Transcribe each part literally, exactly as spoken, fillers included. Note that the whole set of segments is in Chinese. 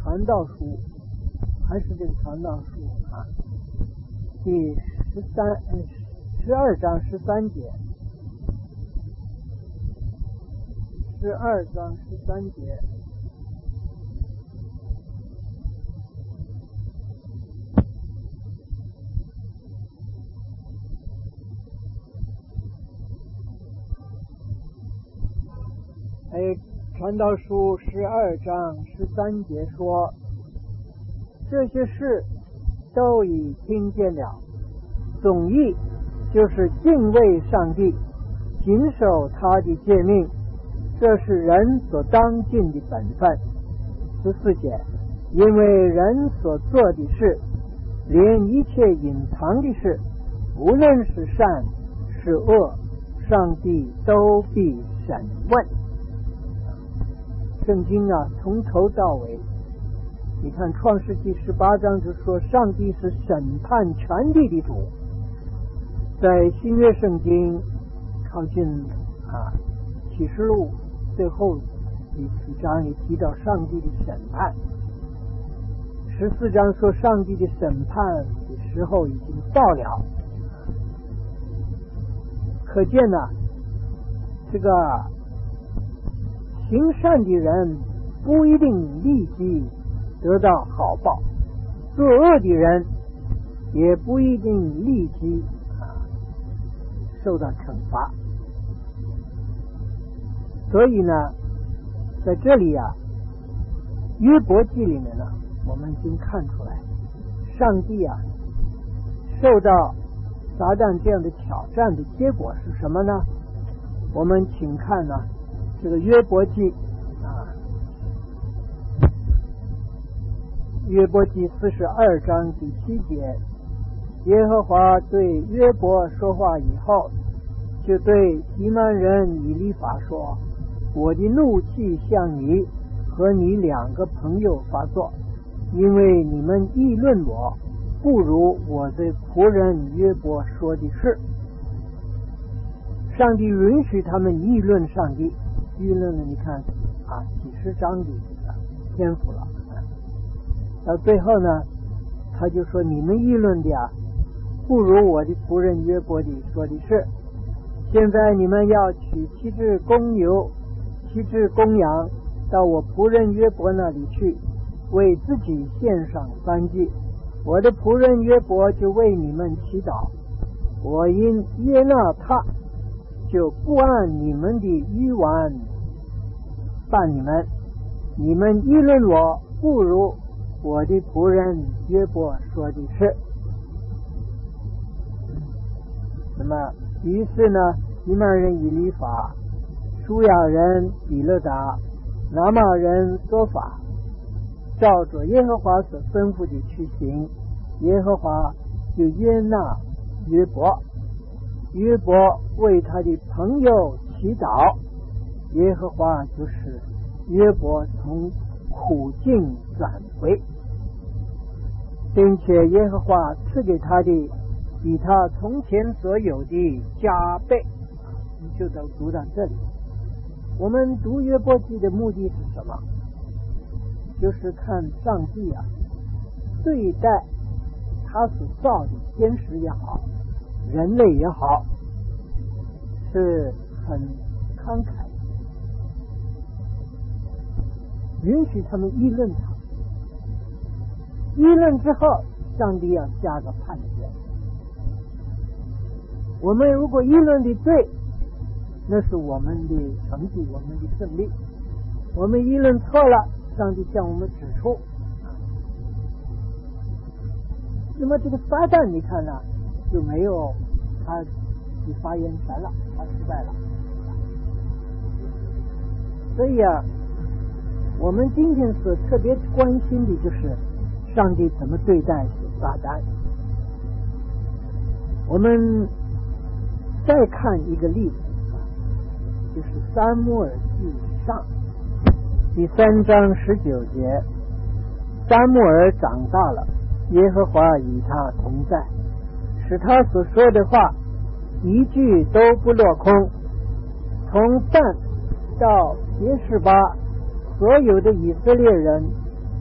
传道书，还是这个传道书啊，第十三呃十二章十三节，十二章十三节。哎，传道书十二章十三节说，这些事都已听见了，总意就是敬畏上帝，谨守他的诫命，这是人所当尽的本分。十四节，因为人所做的事，连一切隐藏的事，无论是善是恶，上帝都必审问。圣经啊，从头到尾，你看创世纪十八章就说上帝是审判全地的主。在新约圣经靠近啊启示录最后第七章也提到上帝的审判。十四章说上帝的审判的时候已经到了，可见呢、啊，这个行善的人不一定立即得到好报，作恶的人也不一定立即啊受到惩罚。所以呢，在这里啊，约伯记里面呢，我们已经看出来，上帝啊受到撒旦这样的挑战的结果是什么呢？我们请看呢。这个约伯记啊，约伯记四十二章第七节，耶和华对约伯说话以后，就对提曼人以利法说：我的怒气向你和你两个朋友发作，因为你们议论我，不如我的仆人约伯说的是。上帝允许他们议论上帝。议论了，你看啊，几十章的篇幅了。到最后呢，他就说：你们议论的啊，不如我的仆人约伯的说的是。现在你们要取七只公牛、七只公羊，到我仆人约伯那里去，为自己献上燔祭。我的仆人约伯就为你们祈祷，我因悦纳他，就不按你们的愚顽办你们，你们议论我，不如我的仆人约伯说的是。那么于是呢，提曼人以利法、舒亚人比勒达、拿玛人说法，照着耶和华所吩咐的去行，耶和华就悦纳约伯。约伯为他的朋友祈祷，耶和华就是约伯从苦境转回，并且耶和华赐给他的比他从前所有的加倍。你就都读到这里。我们读约伯记的目的是什么？就是看上帝啊对待他所造的天使也好，人类也好，是很慷慨，允许他们议论他。议论之后，上帝要下个判决。我们如果议论的对，那是我们的成绩，我们的胜利。我们议论错了，上帝向我们指出。那么这个撒旦你看呢，就没有他的发言权了，他失败了。所以啊，我们今天所特别关心的就是上帝怎么对待撒旦。我们再看一个例子，就是撒母耳记上第三章十九节，撒母耳长大了，耶和华与他同在，使他所说的话一句都不落空。从但到别是巴，所有的以色列人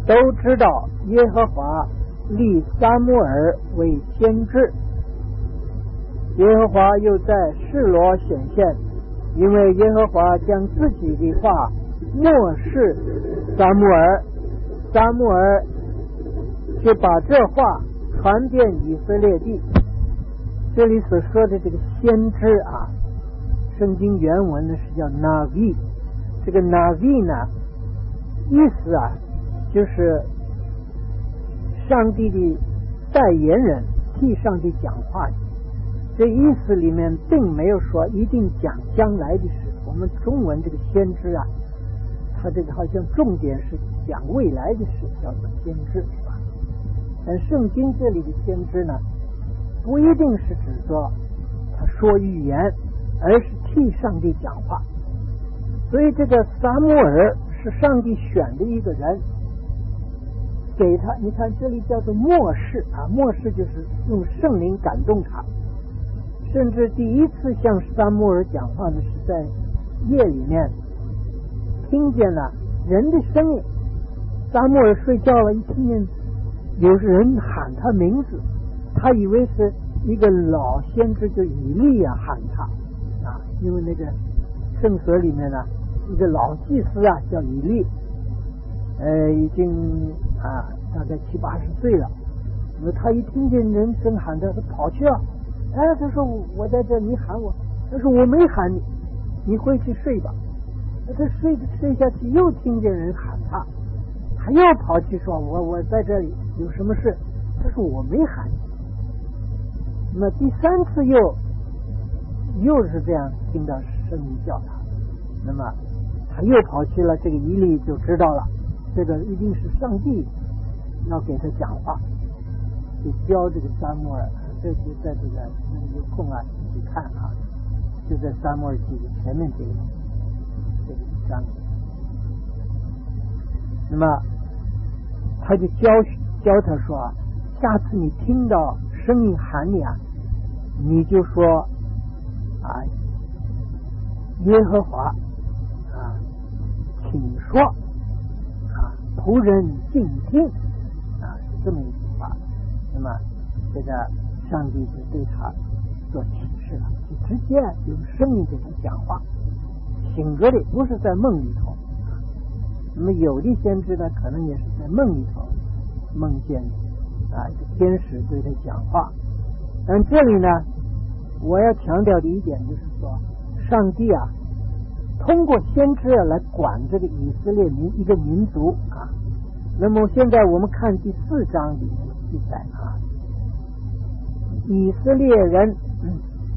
都知道耶和华立撒母耳为先知。耶和华又在示罗显现，因为耶和华将自己的话默示撒母耳，撒母耳就把这话传遍以色列地。这里所说的这个先知啊，圣经原文呢是叫 Navi， 这个 Navi 呢意思啊就是上帝的代言人，替上帝讲话。这意思里面并没有说一定讲将来的事。我们中文这个先知啊，他这个好像重点是讲未来的事，叫做先知，是吧？但圣经这里的先知呢，不一定是指说他说预言，而是替上帝讲话。所以这个撒母耳是上帝选的一个人，给他，你看这里叫做默示啊，默示就是用圣灵感动他。甚至第一次向撒母耳讲话呢，是在夜里面听见了人的声音。撒母耳睡觉了，一听见有人喊他名字，他以为是一个老先知，就以利亚喊他啊，因为那个圣所里面呢，一个老祭司啊叫以利，呃，已经啊大概七八十岁了。那么他一听见人声喊他，他跑去了。哎，他说我在这，你喊我。他说我没喊你，你回去睡吧。他睡着睡下去，又听见人喊他，他又跑去说我我在这里，有什么事？他说我没喊你。那么第三次又又是这样听到声音叫他，那么他又跑去了。这个以利就知道了，这个一定是上帝要给他讲话，就教这个撒母耳。这就在这个有空啊去看啊，就在撒母耳记的前面这个这个章。那么他就教教他说啊，下次你听到声音喊你啊，你就说啊，耶和华啊，请说啊，仆人静听啊，是这么一句话。那么这个上帝就对他做启示了，就直接用声音给他讲话，醒着的，不是在梦里头。那么有的先知呢，可能也是在梦里头梦见啊，天使对他讲话。但这里呢，我要强调的一点就是说，上帝啊，通过先知啊来管这个以色列民一个民族啊。那么现在我们看第四章里面的记载啊。以色列人，嗯，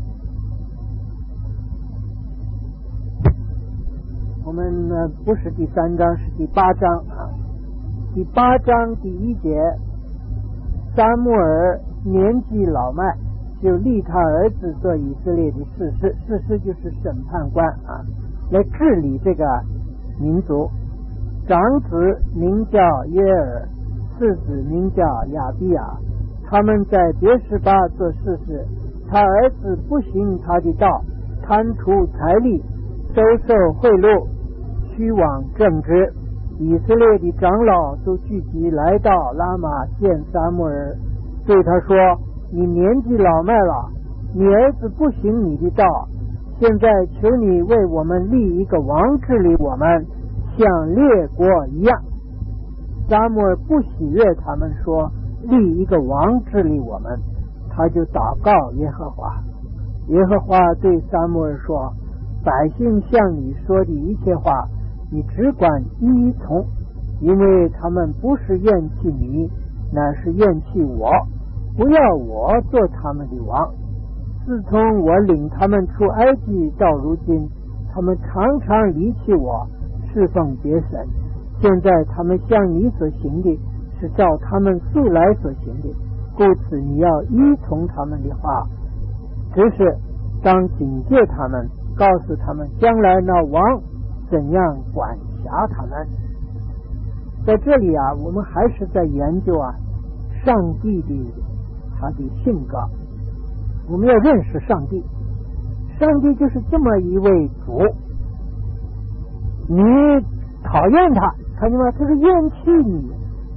我们呢不是第三章，是第八章啊。第八章第一节，撒母耳年纪老迈，就立他儿子做以色列的士师，士师就是审判官啊，来治理这个民族。长子名叫耶尔，次子名叫亚比亚。他们在别是巴做事事，他儿子不行他的道，贪图财力，收受贿赂，虚妄正直。以色列的长老都聚集来到拉玛见撒母耳，对他说：你年纪老迈了，你儿子不行你的道，现在求你为我们立一个王治理我们，像列国一样。撒母耳不喜悦他们说立一个王治理我们，他就祷告耶和华。耶和华对撒母耳说：百姓向你说的一切话，你只管依从，因为他们不是厌弃你，乃是厌弃我，不要我做他们的王。自从我领他们出埃及到如今，他们常常离弃我，侍奉别神。现在他们向你所行的是照他们素来所行的，故此你要依从他们的话，只是当警戒他们，告诉他们将来那王怎样管辖他们。在这里啊，我们还是在研究啊上帝的他的性格。我们要认识上帝，上帝就是这么一位主。你讨厌他，看见吗？他是厌弃你，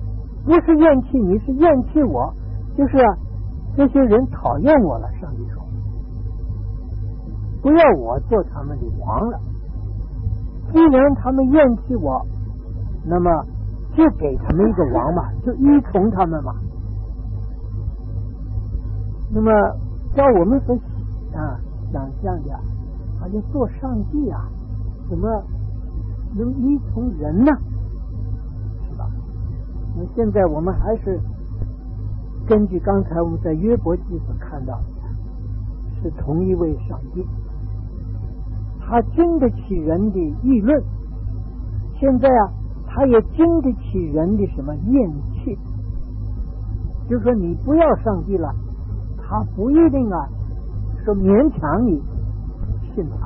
不是厌弃你，是厌弃我，就是啊，这些人讨厌我了。上帝说，不要我做他们的王了。既然他们厌弃我，那么就给他们一个王嘛，就依从他们嘛。那么照我们所啊想象的，好像做上帝啊，怎么能依从人呢？是吧？那现在我们还是根据刚才我们在约伯记所看到的，是同一位上帝，他经得起人的议论，现在啊，他也经得起人的什么厌弃，就是说你不要上帝了，他不一定啊说勉强你信他。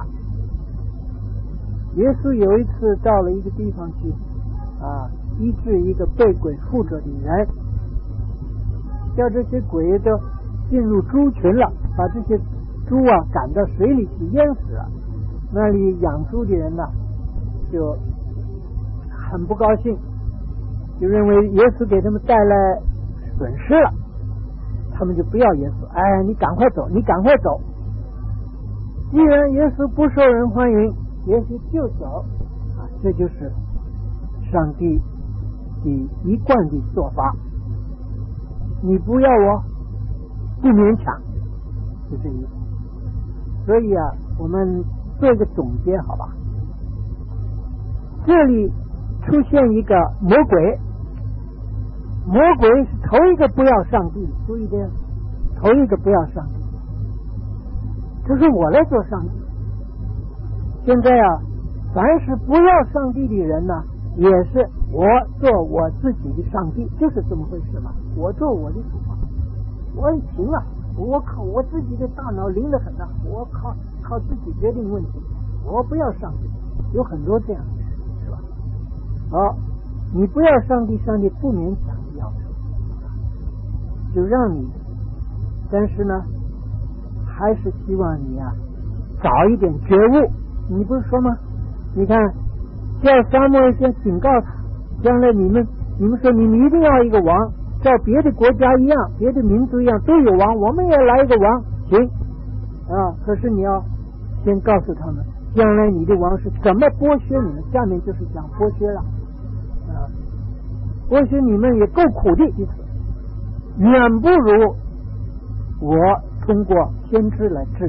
耶稣有一次到了一个地方去啊，医治一个被鬼附着的人，叫这些鬼都进入猪群了，把这些猪啊赶到水里去淹死了。那里养猪的人呢就很不高兴，就认为耶稣给他们带来损失了，他们就不要耶稣。哎，你赶快走，你赶快走。既然耶稣不受人欢迎，耶稣就走啊，这就是上帝的一贯的做法。你不要我，不勉强，就这意思。所以啊，我们做一个总结，好吧？这里出现一个魔鬼，魔鬼是头一个不要上帝，注意点，头一个不要上帝，这是我来做上帝。现在啊，凡是不要上帝的人呢，也是我做我自己的上帝，就是这么回事嘛。我做我的主嘛，我很行啊，我靠我自己的大脑灵得很啊，我靠靠自己决定问题，我不要上帝。有很多这样的事，是吧？好，你不要上帝，上帝不勉强的要求，就让你，但是呢，还是希望你啊早一点觉悟。你不是说吗？你看，叫撒母耳先警告他，将来你们你们说你们一定要一个王，照别的国家一样，别的民族一样都有王，我们也来一个王，行啊。可是你要先告诉他们，将来你的王是怎么剥削你们。下面就是讲剥削了啊，剥削你们也够苦的意思，远不如我通过先知来治理。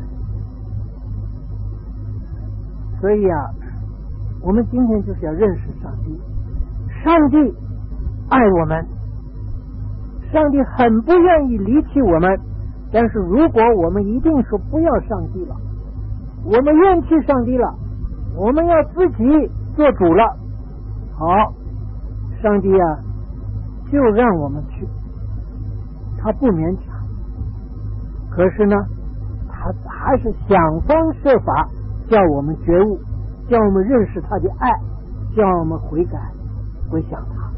所以啊，我们今天就是要认识上帝。上帝爱我们，上帝很不愿意离弃我们，但是如果我们一定说不要上帝了，我们厌弃上帝了，我们要自己做主了，好，上帝啊就让我们去，他不勉强，可是呢他还是想方设法叫我们觉悟，叫我们认识他的爱，叫我们悔改归向他，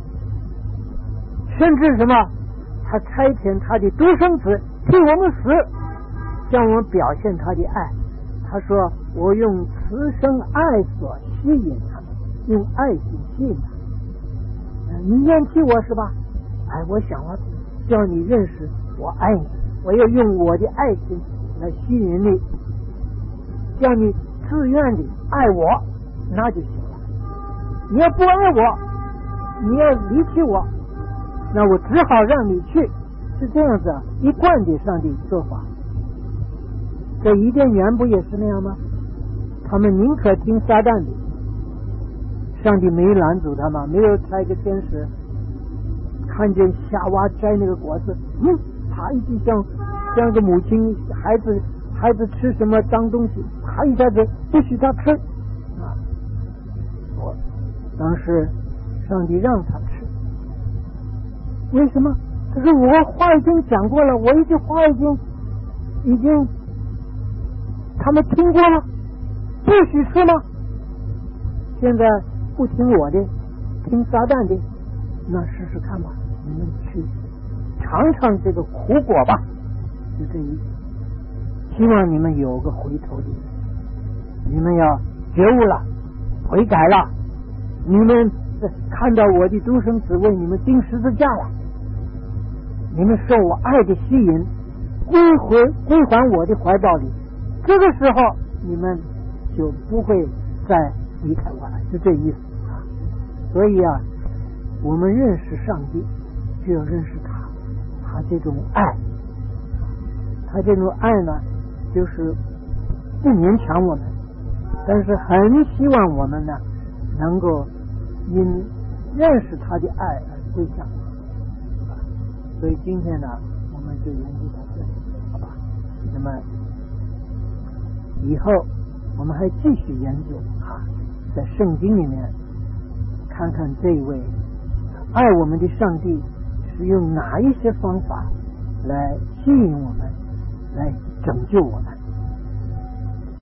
甚至什么他差遣他的独生子替我们死，向我们表现他的爱。他说我用慈生爱所吸引他们，用爱心吸引他们。你厌弃我是吧？哎，我想要叫你认识我爱你，我要用我的爱心来吸引你，叫你自愿的爱我，那就行了。你要不爱我，你要离弃我，那我只好让你去，是这样子啊，一贯的上帝做法。这伊甸园不也是那样吗？他们宁可听撒旦的，上帝没拦阻他们，没有差一个天使看见夏娃摘那个果子，嗯，他一直像像个母亲孩子孩子吃什么脏东西，他一下子不许他吃啊！我当时上帝让他吃，为什么？可是我话已经讲过了，我一句话已经已经他们听过了，不许吃吗？现在不听我的，听撒旦的，那试试看吧，你们去尝尝这个苦果吧，就这意思。希望你们有个回头的人，你们要觉悟了，悔改了，你们看到我的独生子为你们钉十字架了，你们受我爱的吸引，归回归还我的怀抱里，这个时候你们就不会再离开我了，是这意思啊。所以啊，我们认识上帝就要认识他，他这种爱，他这种爱呢，就是不勉强我们，但是很希望我们呢能够因认识他的爱而归向他。所以今天呢，我们就研究到这里，好吧？那么以后我们还继续研究啊，在圣经里面看看这一位爱我们的上帝是用哪一些方法来吸引我们，来拯救我们。